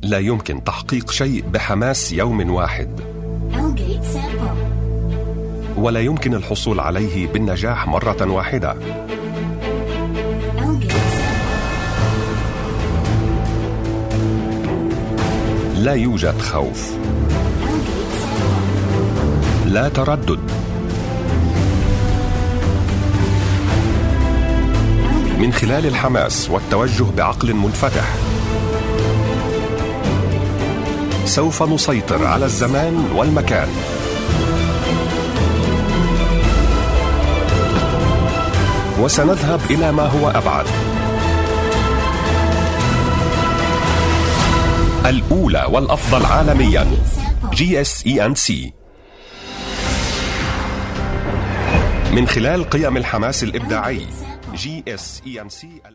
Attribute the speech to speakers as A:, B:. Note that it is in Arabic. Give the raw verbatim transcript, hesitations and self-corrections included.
A: لا يمكن تحقيق شيء بحماس يوم واحد، ولا يمكن الحصول عليه بالنجاح مرة واحدة. لا يوجد خوف، لا تردد، من خلال الحماس والتوجه بعقل منفتح سوف نسيطر على الزمان والمكان. وسنذهب إلى ما هو أبعد. الأولى والأفضل عالميا، جي إس إي أند سي، من خلال قيم الحماس الإبداعي. جي إس إي أند سي